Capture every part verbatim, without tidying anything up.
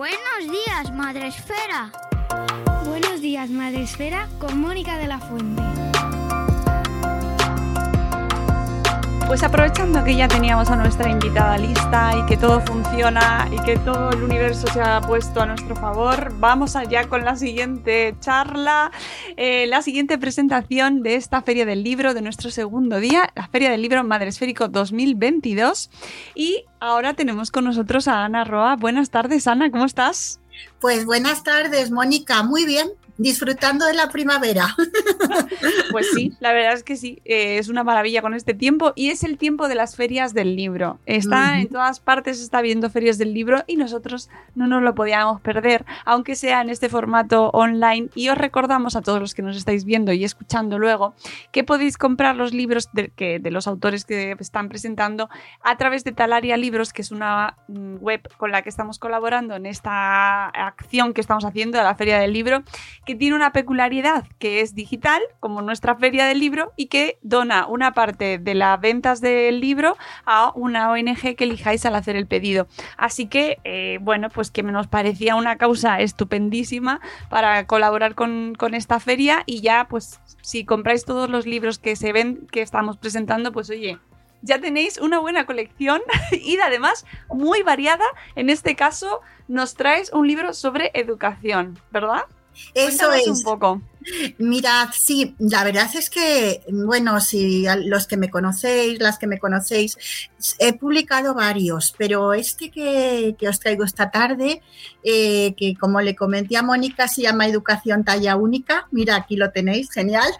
Buenos días, Madre Esfera. Buenos días, Madre Esfera, con Mónica de la Fuente. Pues aprovechando que ya teníamos a nuestra invitada lista y que todo funciona y que todo el universo se ha puesto a nuestro favor, vamos allá con la siguiente charla, eh, la siguiente presentación de esta Feria del Libro de nuestro segundo día, la Feria del Libro Madresférico dos mil veintidós. Y ahora tenemos con nosotros a Ana Roa. Buenas tardes, Ana, ¿cómo estás? Pues buenas tardes, Mónica, muy bien. Disfrutando de la primavera. Pues sí, la verdad es que sí, eh, es una maravilla con este tiempo y es el tiempo de las ferias del libro. Está uh-huh. en todas partes, está viendo ferias del libro y nosotros no nos lo podíamos perder, aunque sea en este formato online. Y os recordamos a todos los que nos estáis viendo y escuchando luego que podéis comprar los libros de, que, de los autores que están presentando a través de Talaria Libros, que es una web con la que estamos colaborando en esta acción que estamos haciendo de la Feria del Libro, que tiene una peculiaridad, que es digital, como nuestra Feria del Libro, y que dona una parte de las ventas del libro a una O N Ge que elijáis al hacer el pedido. Así que, eh, bueno, pues que nos parecía una causa estupendísima para colaborar con, con esta feria, y ya, pues, si compráis todos los libros que se ven, que estamos presentando, pues oye, ya tenéis una buena colección y además muy variada. En este caso, nos traes un libro sobre educación, ¿verdad? Eso Cuéntanos es. un poco. Mirad, sí, la verdad es que, bueno, si los que me conocéis, las que me conocéis, he publicado varios, pero este que, que os traigo esta tarde, eh, que como le comenté a Mónica, se llama Educación Talla Única. Mira, aquí lo tenéis, genial.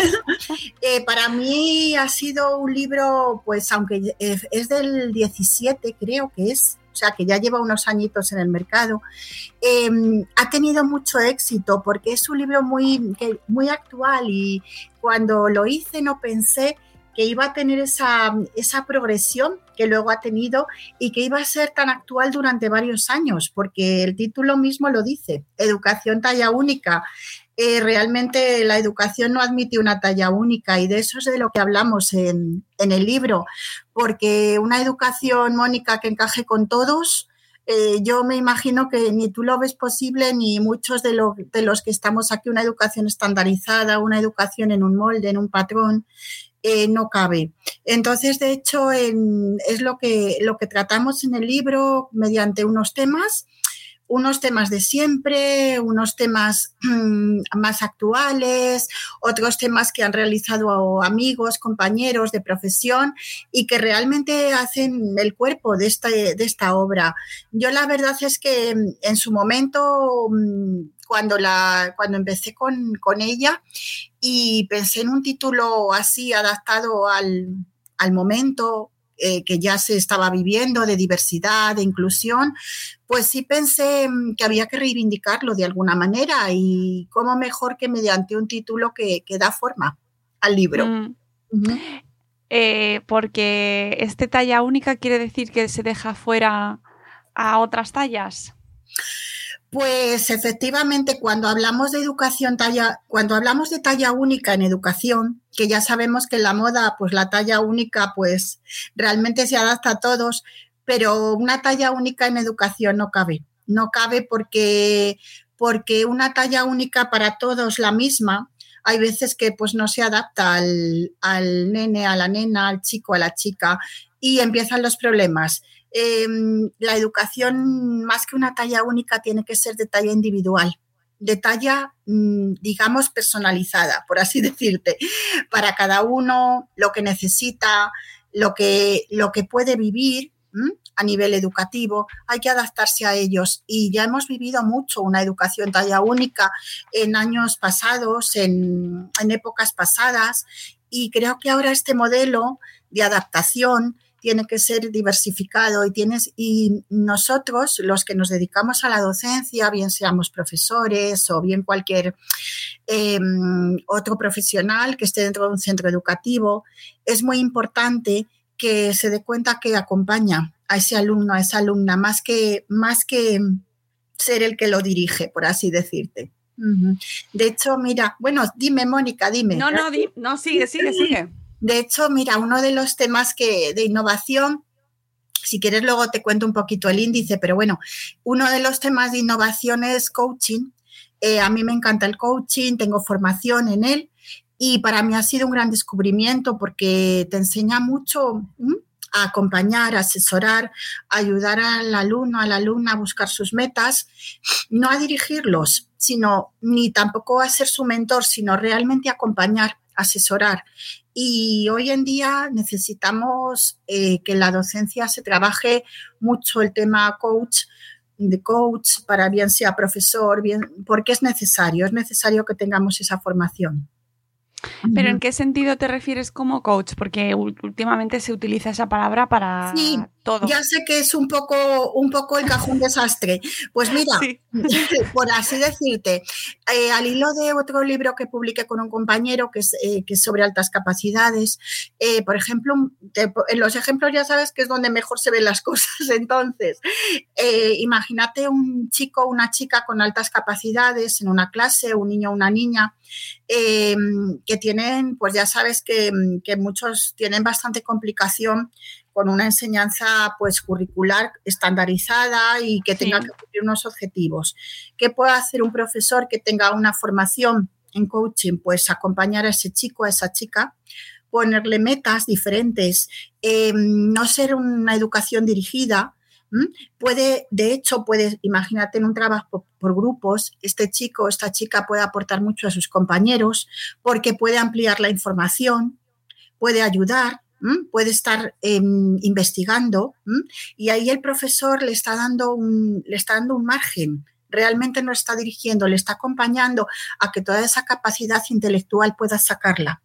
eh, para mí ha sido un libro, pues aunque es del diecisiete, creo que es, o sea, que ya lleva unos añitos en el mercado, eh, ha tenido mucho éxito porque es un libro muy, que, muy actual, y cuando lo hice no pensé que iba a tener esa, esa progresión que luego ha tenido y que iba a ser tan actual durante varios años, porque el título mismo lo dice, Educación Talla Única. Eh, realmente la educación no admite una talla única, y de eso es de lo que hablamos en, en el libro, porque una educación, Mónica, que encaje con todos, eh, yo me imagino que ni tú lo ves posible, ni muchos de, lo, de los que estamos aquí. Una educación estandarizada, una educación en un molde, en un patrón, eh, no cabe. Entonces, de hecho, en, es lo que, lo que tratamos en el libro mediante unos temas, unos temas de siempre, unos temas mmm, más actuales, otros temas que han realizado amigos, compañeros de profesión y que realmente hacen el cuerpo de esta, de esta obra. Yo la verdad es que en su momento, cuando, la, cuando empecé con, con ella y pensé en un título así adaptado al, al momento, Eh, que ya se estaba viviendo, de diversidad, de inclusión, pues sí pensé que había que reivindicarlo de alguna manera, y cómo mejor que mediante un título que, que da forma al libro. Mm. Uh-huh. Eh, porque este talla única quiere decir que se deja fuera a otras tallas. Pues efectivamente, cuando hablamos de educación talla, cuando hablamos de talla única en educación, que ya sabemos que en la moda, pues la talla única, pues realmente se adapta a todos, pero una talla única en educación no cabe. No cabe porque, porque una talla única para todos la misma, hay veces que pues no se adapta al, al nene, a la nena, al chico, a la chica, y empiezan los problemas. Eh, la educación, más que una talla única, tiene que ser de talla individual, de talla, digamos, personalizada, por así decirte, para cada uno, lo que necesita, lo que, lo que puede vivir ¿m? a nivel educativo, hay que adaptarse a ellos. Y ya hemos vivido mucho una educación talla única en años pasados, en, en épocas pasadas, y creo que ahora este modelo de adaptación tiene que ser diversificado, y, tienes, y nosotros, los que nos dedicamos a la docencia, bien seamos profesores o bien cualquier eh, otro profesional que esté dentro de un centro educativo, es muy importante que se dé cuenta que acompaña a ese alumno, a esa alumna, más que, más que ser el que lo dirige, por así decirte. Uh-huh. De hecho, mira, bueno, dime, Mónica, dime. No, no, di, no, sigue, sigue, sigue. De hecho, mira, uno de los temas que, de innovación Si quieres luego te cuento un poquito el índice, pero bueno, uno de los temas de innovación es coaching. Eh, a mí me encanta el coaching, tengo formación en él y para mí ha sido un gran descubrimiento porque te enseña mucho ¿m? a acompañar, a asesorar, a ayudar al alumno, a la alumna a buscar sus metas, no a dirigirlos, sino ni tampoco a ser su mentor, sino realmente acompañar, asesorar. Y hoy en día necesitamos eh, que en la docencia se trabaje mucho el tema coach, de coach, para bien sea profesor, bien, porque es necesario, es necesario que tengamos esa formación. ¿Pero en qué sentido te refieres como coach? Porque últimamente se utiliza esa palabra para sí, todo. Ya sé que es un poco, un poco el cajón desastre. Pues mira, sí. por así decirte, eh, al hilo de otro libro que publiqué con un compañero que es, eh, que es sobre altas capacidades, eh, por ejemplo, te, en los ejemplos ya sabes que es donde mejor se ven las cosas. Entonces, eh, imagínate un chico o una chica con altas capacidades en una clase, un niño o una niña, Eh, que tienen, pues ya sabes que, que muchos tienen bastante complicación con una enseñanza pues curricular estandarizada y que tenga sí. que cumplir unos objetivos. ¿Qué puede hacer un profesor que tenga una formación en coaching? Pues acompañar a ese chico, a esa chica, ponerle metas diferentes, eh, no ser una educación dirigida. ¿Mm? Puede, de hecho, puede, imagínate en un trabajo por, por grupos, este chico, esta chica puede aportar mucho a sus compañeros porque puede ampliar la información, puede ayudar, ¿m? puede estar eh, investigando ¿m? y ahí el profesor le está dando un, le está dando un margen. Realmente no está dirigiendo, le está acompañando a que toda esa capacidad intelectual pueda sacarla.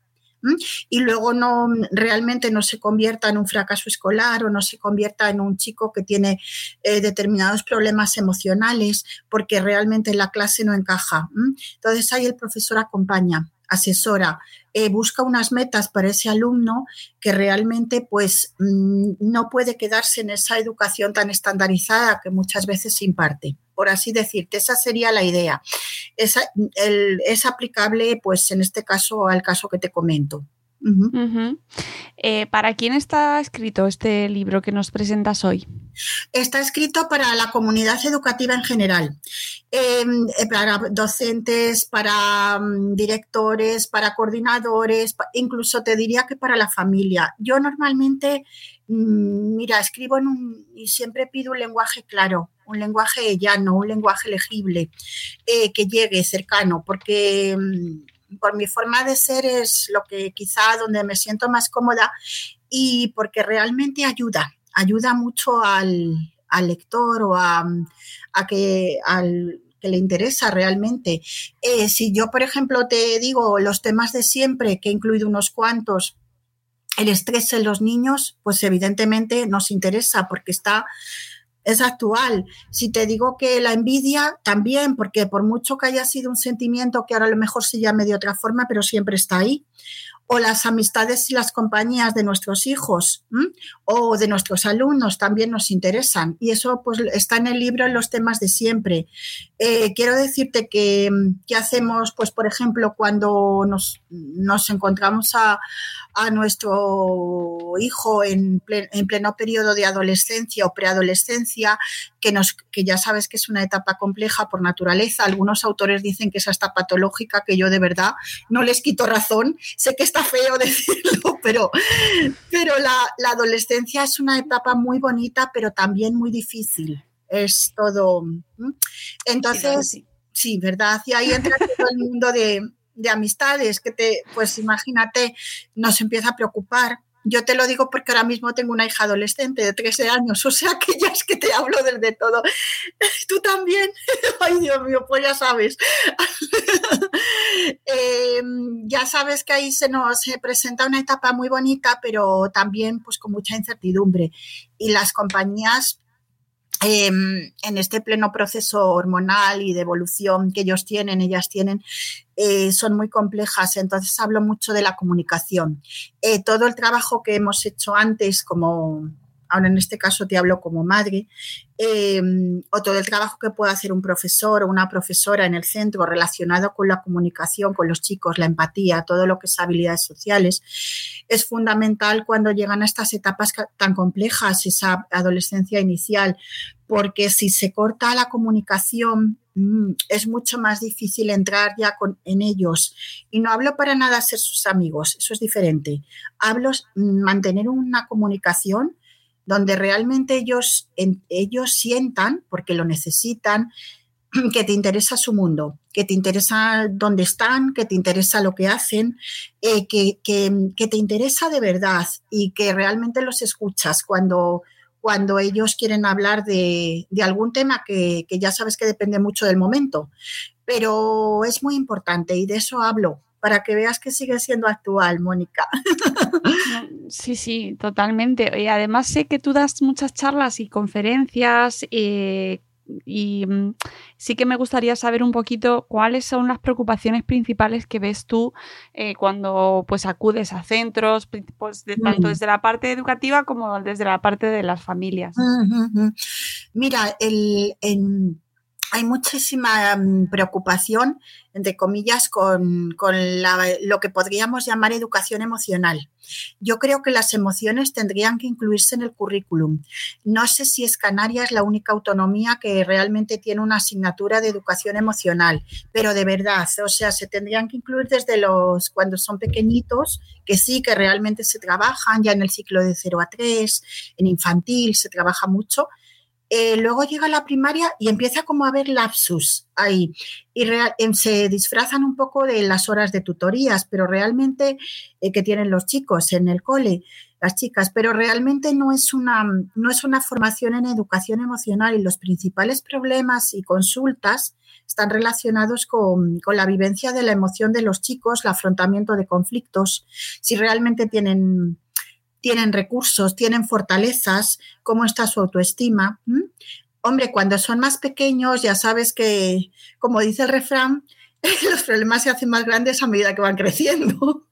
Y luego no realmente no se convierta en un fracaso escolar o no se convierta en un chico que tiene eh, determinados problemas emocionales porque realmente en la clase no encaja. Entonces ahí el profesor acompaña, asesora, eh, busca unas metas para ese alumno que realmente pues no puede quedarse en esa educación tan estandarizada que muchas veces se imparte. Por así decirte, esa sería la idea. Es, el, es aplicable, pues, en este caso, al caso que te comento. Uh-huh. Uh-huh. Eh, ¿Para quién está escrito este libro que nos presentas hoy? Está escrito para la comunidad educativa en general, eh, para docentes, para um, directores, para coordinadores, pa- incluso te diría que para la familia. Yo normalmente, mmm, mira, escribo en un, y siempre pido un lenguaje claro, un lenguaje llano, un lenguaje legible, eh, que llegue cercano, porque mmm, por mi forma de ser es lo que quizá donde me siento más cómoda y porque realmente ayuda. ayuda mucho al, al lector o a, a que al que le interesa realmente. Eh, si yo, por ejemplo, te digo los temas de siempre, que he incluido unos cuantos, el estrés en los niños, pues evidentemente nos interesa porque está, es actual. Si te digo que la envidia, también, porque por mucho que haya sido un sentimiento que ahora a lo mejor se llame de otra forma, pero siempre está ahí. O las amistades y las compañías de nuestros hijos ¿m? o de nuestros alumnos también nos interesan y eso pues está en el libro en los temas de siempre. Eh, quiero decirte que, que hacemos, pues por ejemplo, cuando nos, nos encontramos a, a nuestro hijo en, plen, en pleno periodo de adolescencia o preadolescencia, que, nos, que ya sabes que es una etapa compleja por naturaleza. Algunos autores dicen que es hasta patológica, que yo de verdad no les quito razón. Sé que está feo decirlo, pero, pero la, la adolescencia es una etapa muy bonita, pero también muy difícil. Es todo. Entonces, sí, sí, ¿verdad? Y ahí entra todo el mundo de, de amistades que te, pues imagínate, nos empieza a preocupar. Yo te lo digo porque ahora mismo tengo una hija adolescente de trece años, o sea que ya es que te hablo desde todo. ¿Tú también? Ay, Dios mío, pues ya sabes. eh, ya sabes que ahí se nos presenta una etapa muy bonita, pero también pues con mucha incertidumbre. Y las compañías, eh, en este pleno proceso hormonal y de evolución que ellos tienen, ellas tienen, Eh, son muy complejas, entonces hablo mucho de la comunicación. Eh, todo el trabajo que hemos hecho antes como ahora en este caso te hablo como madre, eh, o todo el trabajo que puede hacer un profesor o una profesora en el centro relacionado con la comunicación con los chicos, la empatía, todo lo que es habilidades sociales, es fundamental cuando llegan a estas etapas tan complejas, esa adolescencia inicial, porque si se corta la comunicación es mucho más difícil entrar ya con, en ellos. Y no hablo para nada ser sus amigos, eso es diferente. Hablo mantener una comunicación donde realmente ellos, en, ellos sientan, porque lo necesitan, que te interesa su mundo, que te interesa dónde están, que te interesa lo que hacen, eh, que, que, que te interesa de verdad y que realmente los escuchas cuando... cuando ellos quieren hablar de, de algún tema que, que ya sabes que depende mucho del momento. Pero es muy importante y de eso hablo, para que veas que sigue siendo actual, Mónica. Sí, sí, totalmente. Y además sé que tú das muchas charlas y conferencias eh, y mm, sí que me gustaría saber un poquito cuáles son las preocupaciones principales que ves tú eh, cuando pues acudes a centros, pues, de, tanto desde la parte educativa como desde la parte de las familias. Uh-huh. Mira, el, el, hay muchísima um, preocupación, entre comillas, con, con la, lo que podríamos llamar educación emocional. Yo creo que las emociones tendrían que incluirse en el currículum. No sé si es Canarias la única autonomía que realmente tiene una asignatura de educación emocional, pero de verdad, o sea, se tendrían que incluir desde los cuando son pequeñitos, que sí, que realmente se trabajan ya en el ciclo de cero a tres, en infantil se trabaja mucho. Eh, luego llega la primaria y empieza como a haber lapsus ahí y real, eh, se disfrazan un poco de las horas de tutorías, pero realmente eh, que tienen los chicos en el cole, las chicas, pero realmente no es una, no es una formación en educación emocional y los principales problemas y consultas están relacionados con, con la vivencia de la emoción de los chicos, el afrontamiento de conflictos, si realmente tienen... tienen recursos, tienen fortalezas, cómo está su autoestima. ¿Mm? Hombre, cuando son más pequeños ya sabes que, como dice el refrán, los problemas se hacen más grandes a medida que van creciendo.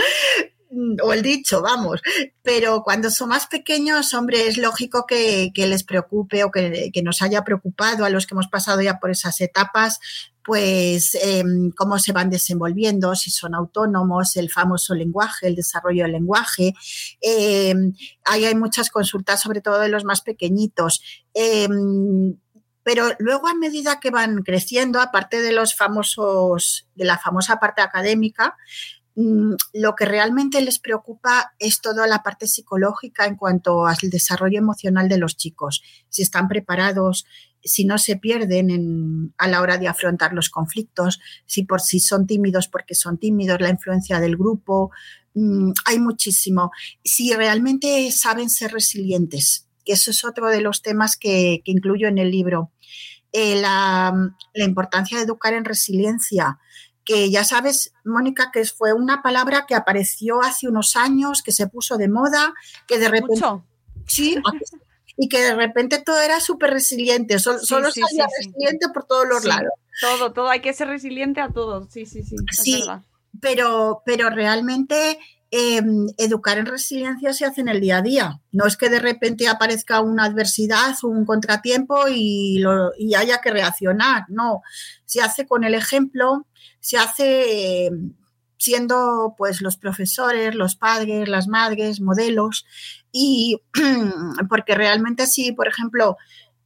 O el dicho, vamos. Pero cuando son más pequeños, hombre, es lógico que, que les preocupe o que, que nos haya preocupado a los que hemos pasado ya por esas etapas, pues eh, cómo se van desenvolviendo, si son autónomos, el famoso lenguaje, el desarrollo del lenguaje. Eh, ahí hay muchas consultas, sobre todo de los más pequeñitos. Eh, pero luego, a medida que van creciendo, aparte de los famosos, de la famosa parte académica, lo que realmente les preocupa es toda la parte psicológica en cuanto al desarrollo emocional de los chicos, si están preparados, si no se pierden en, a la hora de afrontar los conflictos, si por si son tímidos porque son tímidos, la influencia del grupo, mmm, hay muchísimo. Si realmente saben ser resilientes, que eso es otro de los temas que, que incluyo en el libro. Eh, la, la importancia de educar en resiliencia, que ya sabes, Mónica, que fue una palabra que apareció hace unos años, que se puso de moda, que de repente... ¿Mucho? Sí, y que de repente todo era súper resiliente, solo, sí, solo sí, salía sí, resiliente sí. por todos los sí, lados. Todo, todo, hay que ser resiliente a todo, sí, sí, sí. Sí, es verdad. pero, pero realmente... Eh, educar en resiliencia se hace en el día a día. No es que de repente aparezca una adversidad o un contratiempo y, lo, y haya que reaccionar. No, se hace con el ejemplo, se hace eh, siendo pues los profesores, los padres, las madres, modelos. Y porque realmente si, por ejemplo,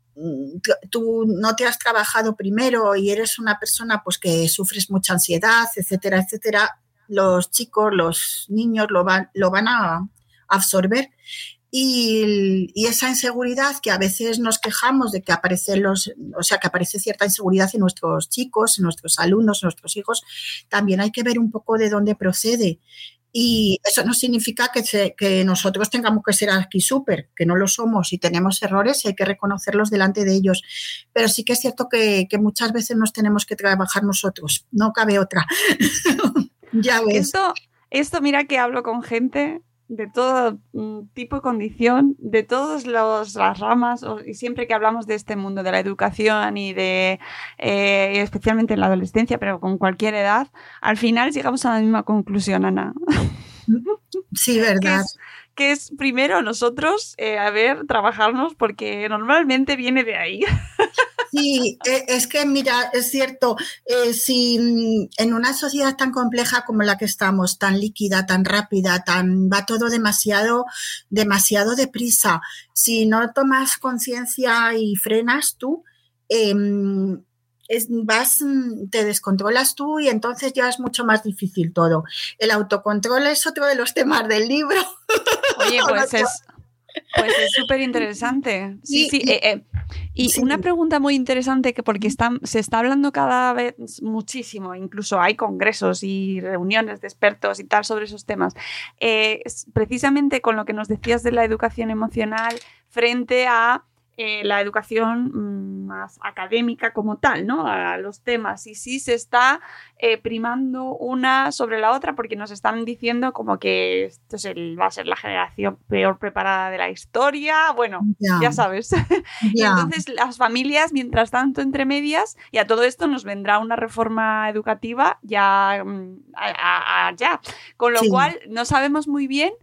tú no te has trabajado primero y eres una persona pues que sufres mucha ansiedad, etcétera, etcétera, los chicos, los niños lo van, lo van a absorber y, y esa inseguridad que a veces nos quejamos de que aparece los, o sea, que aparece cierta inseguridad en nuestros chicos, en nuestros alumnos, en nuestros hijos, también hay que ver un poco de dónde procede. Y eso no significa que, se, que nosotros tengamos que ser aquí súper, que no lo somos y tenemos errores y hay que reconocerlos delante de ellos. Pero sí que es cierto que, que muchas veces nos tenemos que trabajar nosotros, no cabe otra. Ya ves. Esto, esto, mira que hablo con gente de todo tipo y condición, de todas las ramas, y siempre que hablamos de este mundo de la educación y de, eh, especialmente en la adolescencia, pero con cualquier edad, al final llegamos a la misma conclusión, Ana. Sí, verdad. que, es, que es primero nosotros, eh, a ver, trabajarnos, porque normalmente viene de ahí. Sí, es que mira, es cierto, eh, si en una sociedad tan compleja como la que estamos, tan líquida, tan rápida, tan va todo demasiado, demasiado deprisa, si no tomas conciencia y frenas tú, eh, es, vas, te descontrolas tú y entonces ya es mucho más difícil todo. El autocontrol es otro de los temas del libro. Oye, pues es... Pues es súper interesante. Sí, sí. Eh, eh. Y sí. Una pregunta muy interesante, que porque está, se está hablando cada vez muchísimo, incluso hay congresos y reuniones de expertos y tal sobre esos temas. Eh, precisamente con lo que nos decías de la educación emocional frente a eh, la educación más académica como tal, ¿no? A los temas. Y sí se está eh, primando una sobre la otra, porque nos están diciendo como que esto es el, va a ser la generación peor preparada de la historia. Bueno, yeah. ya sabes. Yeah. Y entonces las familias, mientras tanto, entre medias, y a todo esto nos vendrá una reforma educativa ya, a, a, a, ya. Con lo sí. cual no sabemos muy bien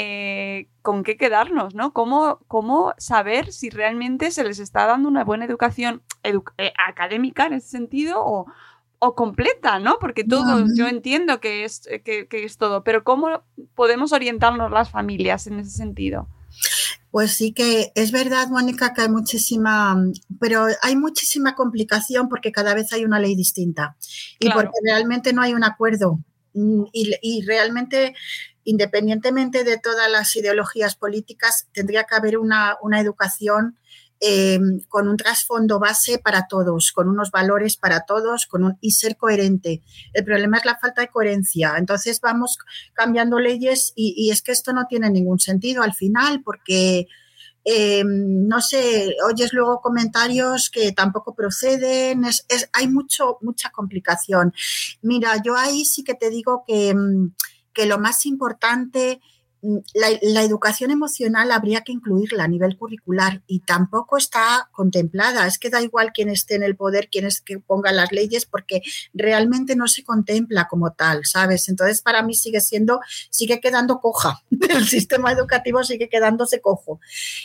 Eh, con qué quedarnos, ¿no? ¿Cómo, cómo saber si realmente se les está dando una buena educación edu- eh, académica en ese sentido o, o completa, ¿no? Porque todo, uh-huh. yo entiendo que es, que, que es todo, pero ¿cómo podemos orientarnos las familias en ese sentido? Pues sí que es verdad, Mónica, que hay muchísima, pero hay muchísima complicación porque cada vez hay una ley distinta y claro. porque realmente no hay un acuerdo y, y realmente... Independientemente de todas las ideologías políticas, tendría que haber una, una educación eh, con un trasfondo base para todos, con unos valores para todos con un, y ser coherente. El problema es la falta de coherencia. Entonces vamos cambiando leyes y, y es que esto no tiene ningún sentido al final porque, eh, no sé, oyes luego comentarios que tampoco proceden. Es, es, hay mucho, mucha complicación. Mira, yo ahí sí que te digo que... que lo más importante, la, la educación emocional habría que incluirla a nivel curricular y tampoco está contemplada. Es que da igual quién esté en el poder, quién es que ponga las leyes, porque realmente no se contempla como tal, ¿sabes? Entonces, para mí sigue siendo, sigue quedando coja. El sistema educativo sigue quedándose cojo.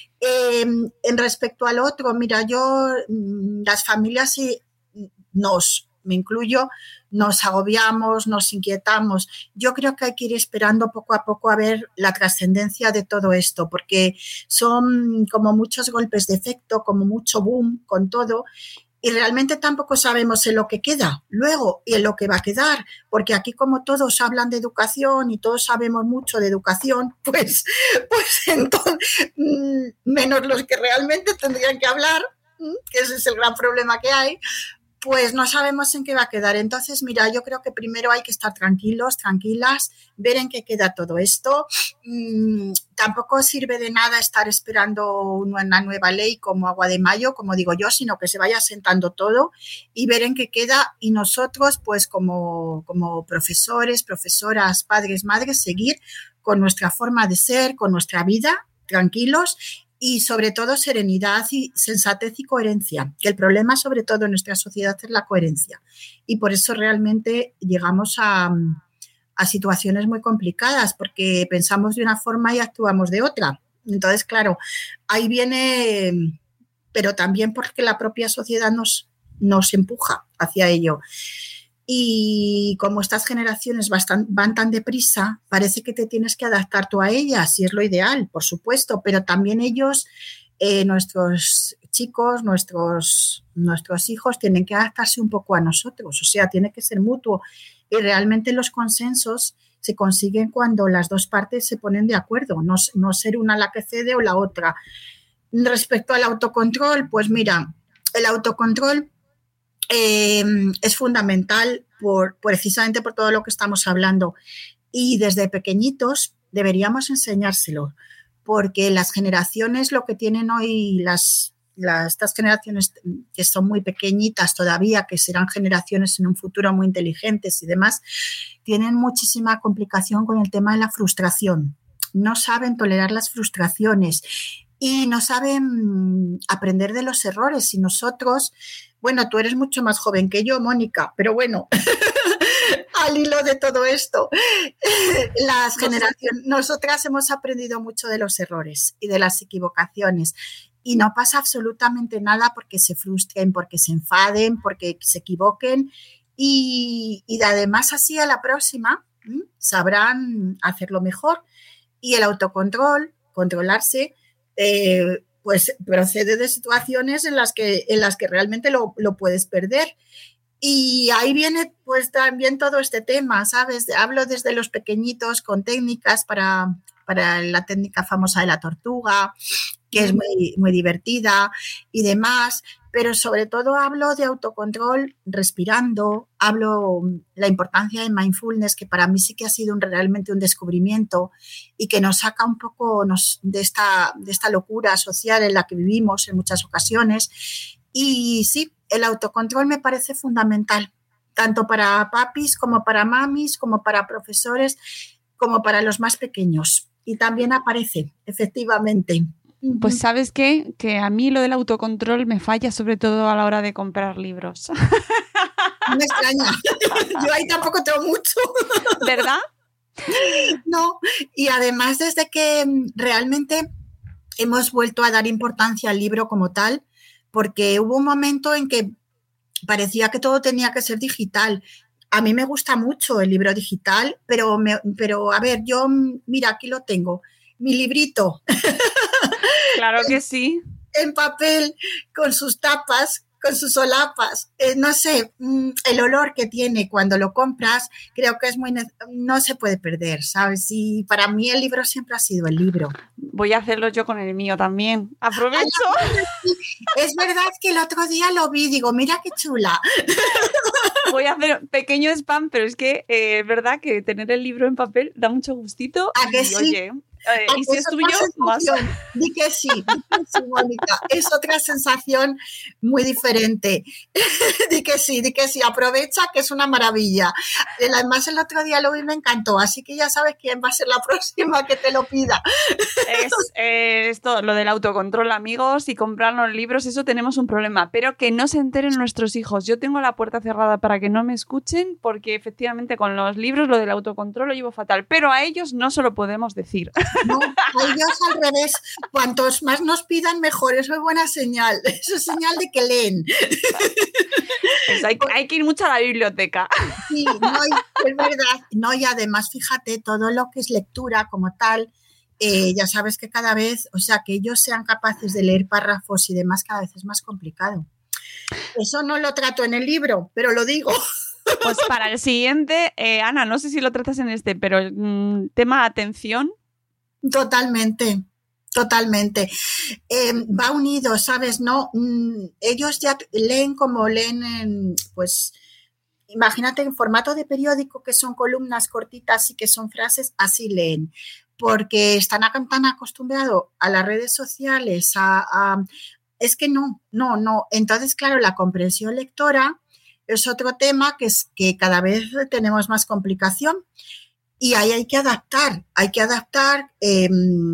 Eh, en respecto al otro, mira, yo, las familias sí, nos... me incluyo, nos agobiamos, nos inquietamos. Yo creo que hay que ir esperando poco a poco a ver la trascendencia de todo esto, porque son como muchos golpes de efecto, como mucho boom con todo, y realmente tampoco sabemos en lo que queda luego y en lo que va a quedar, porque aquí como todos hablan de educación y todos sabemos mucho de educación, pues, pues entonces, menos los que realmente tendrían que hablar, que ese es el gran problema que hay, pues no sabemos en qué va a quedar. Entonces, mira, yo creo que primero hay que estar tranquilos, tranquilas, ver en qué queda todo esto. Mm, tampoco sirve de nada estar esperando una nueva ley como agua de mayo, como digo yo, sino que se vaya sentando todo y ver en qué queda. Y nosotros, pues como, como profesores, profesoras, padres, madres, seguir con nuestra forma de ser, con nuestra vida, tranquilos. Y sobre todo serenidad y sensatez y coherencia, que el problema sobre todo en nuestra sociedad es la coherencia y por eso realmente llegamos a, a situaciones muy complicadas porque pensamos de una forma y actuamos de otra. Entonces, claro, ahí viene, pero también porque la propia sociedad nos, nos empuja hacia ello. Y como estas generaciones bastan, van tan deprisa, parece que te tienes que adaptar tú a ellas y es lo ideal, por supuesto, pero también ellos, eh, nuestros chicos, nuestros, nuestros hijos tienen que adaptarse un poco a nosotros, o sea, tiene que ser mutuo y realmente los consensos se consiguen cuando las dos partes se ponen de acuerdo, no, no ser una la que cede o la otra. Respecto al autocontrol, pues mira, el autocontrol Eh, es fundamental por, precisamente por todo lo que estamos hablando y desde pequeñitos deberíamos enseñárselo porque las generaciones lo que tienen hoy las, las, estas generaciones que son muy pequeñitas todavía, que serán generaciones en un futuro muy inteligentes y demás, tienen muchísima complicación con el tema de la frustración, no saben tolerar las frustraciones y no saben aprender de los errores y nosotros. Bueno, tú eres mucho más joven que yo, Mónica, pero bueno, al hilo de todo esto. Las generaciones, nosotras hemos aprendido mucho de los errores y de las equivocaciones. Y no pasa absolutamente nada porque se frustren, porque se enfaden, porque se equivoquen. Y, y además así a la próxima ¿m? sabrán hacerlo mejor. Y el autocontrol, controlarse, eh, pues procede de situaciones en las que, en las que realmente lo, lo puedes perder. Y ahí viene pues también todo este tema, ¿sabes? Hablo desde los pequeñitos con técnicas para, para la técnica famosa de la tortuga, que es muy, muy divertida y demás, pero sobre todo hablo de autocontrol respirando, hablo la importancia de mindfulness, que para mí sí que ha sido un, realmente un descubrimiento y que nos saca un poco nos, de, esta, de esta locura social en la que vivimos en muchas ocasiones. Y sí, el autocontrol me parece fundamental, tanto para papis como para mamis, como para profesores, como para los más pequeños. Y también aparece, efectivamente. Pues ¿sabes qué? Que a mí lo del autocontrol me falla sobre todo a la hora de comprar libros. No me extraña. Yo ahí tampoco tengo mucho. ¿Verdad? No, y además desde que realmente hemos vuelto a dar importancia al libro como tal, porque hubo un momento en que parecía que todo tenía que ser digital. A mí me gusta mucho el libro digital, pero, me, pero a ver, yo, mira, aquí lo tengo, mi librito. Claro que sí. En papel, con sus tapas, con sus solapas. Eh, no sé, el olor que tiene cuando lo compras, creo que es muy... No se puede perder, ¿sabes? Y para mí el libro siempre ha sido el libro. Voy a hacerlo yo con el mío también. ¡Aprovecho! Es verdad que el otro día lo vi, digo, mira qué chula. Voy a hacer pequeño spam, pero es que eh, es verdad que tener el libro en papel da mucho gustito. ¿A que y, sí? Oye, Eh, y si es tuyo, más. Di que sí, di que sí, Mónica. Es otra sensación muy diferente. Di que sí, di que sí. Aprovecha, que es una maravilla. Además, el otro día lo vi y me encantó. Así que ya sabes quién va a ser la próxima que te lo pida. Es eh, esto, lo del autocontrol, amigos, y comprar los libros, eso tenemos un problema. Pero que no se enteren nuestros hijos. Yo tengo la puerta cerrada para que no me escuchen, porque efectivamente con los libros lo del autocontrol lo llevo fatal. Pero a ellos no se lo podemos decir. No, a ellos al revés. Cuantos más nos pidan, mejor. Eso es buena señal. Eso es señal de que leen. Pues hay, hay que ir mucho a la biblioteca. Sí, no, es verdad. No, y además, fíjate, todo lo que es lectura como tal, eh, ya sabes que cada vez, o sea, que ellos sean capaces de leer párrafos y demás, cada vez es más complicado. Eso no lo trato en el libro, pero lo digo. Pues para el siguiente, eh, Ana, no sé si lo tratas en este, pero mmm, tema atención. Totalmente, totalmente. Eh, va unido, ¿sabes? No, mm, ellos ya leen como leen, en, pues, imagínate en formato de periódico, que son columnas cortitas y que son frases, así leen, porque están tan acostumbrados a las redes sociales, a, a, es que no, no, no. Entonces, claro, la comprensión lectora es otro tema que es que cada vez tenemos más complicación. Y ahí hay que adaptar, hay que adaptar eh,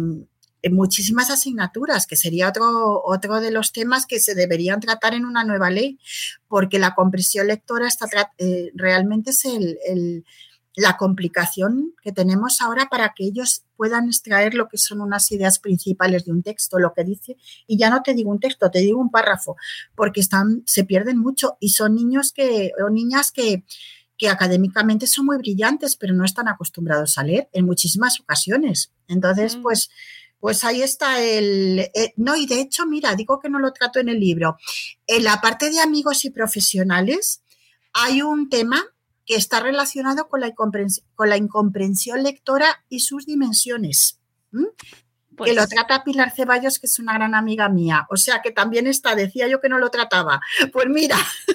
en muchísimas asignaturas, que sería otro, otro de los temas que se deberían tratar en una nueva ley, porque la comprensión lectora está, eh, realmente es el, el, la complicación que tenemos ahora para que ellos puedan extraer lo que son unas ideas principales de un texto, lo que dice, y ya no te digo un texto, te digo un párrafo, porque están, se pierden mucho y son niños que, o niñas que que académicamente son muy brillantes, pero no están acostumbrados a leer en muchísimas ocasiones. Entonces, mm. pues, pues ahí está el... Eh, no, y de hecho, mira, digo que no lo trato en el libro. En la parte de amigos y profesionales hay un tema que está relacionado con la incomprensión, con la incomprensión lectora y sus dimensiones. ¿Mm? Pues, que lo trata Pilar Ceballos, que es una gran amiga mía. O sea, que también está, decía yo que no lo trataba. Pues mira.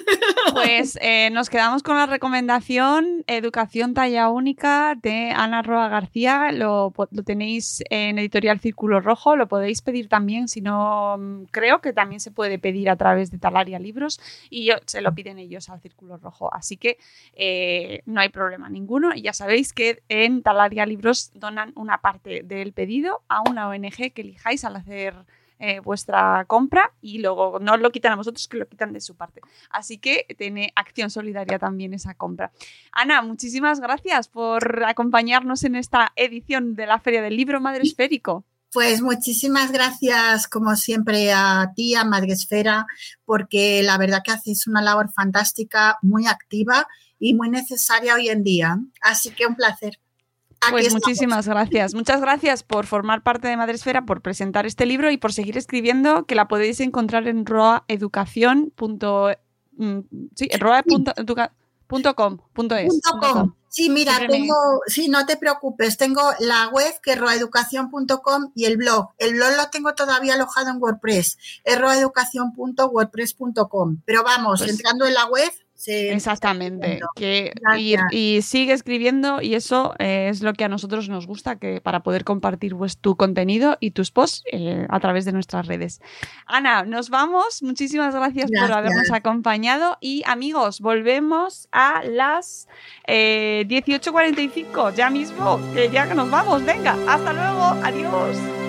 Pues eh, nos quedamos con la recomendación Educación Talla Única de Ana Roa García. Lo, lo tenéis en Editorial Círculo Rojo. Lo podéis pedir también, si no, creo que también se puede pedir a través de Talaria Libros. Y yo, se lo piden ellos al Círculo Rojo. Así que eh, no hay problema ninguno. Y ya sabéis que en Talaria Libros donan una parte del pedido a una O N G que elijáis al hacer eh, vuestra compra y luego no os lo quitan a vosotros, que lo quitan de su parte. Así que tiene acción solidaria también esa compra. Ana, muchísimas gracias por acompañarnos en esta edición de la Feria del Libro Madresférico. Pues muchísimas gracias, como siempre, a ti, a Madresfera, porque la verdad que haces una labor fantástica, muy activa y muy necesaria hoy en día. Así que un placer. Aquí pues estamos. Muchísimas gracias. Muchas gracias por formar parte de Madresfera, por presentar este libro y por seguir escribiendo, que la podéis encontrar en roaeducación. Sí, en roa punto com punto es. Sí, mira, tengo, sí, no te preocupes, tengo la web que es roaeducación punto com y el blog. El blog lo tengo todavía alojado en WordPress, es roaeducación punto wordpress punto com. Pero vamos, pues, entrando en la web. Sí, exactamente, que y, y sigue escribiendo y eso eh, es lo que a nosotros nos gusta, que para poder compartir pues, tu contenido y tus posts eh, a través de nuestras redes. Ana, nos vamos, muchísimas gracias, gracias. por habernos acompañado y amigos, volvemos a las eh, dieciocho cuarenta y cinco ya mismo, que ya nos vamos, venga, hasta luego, adiós.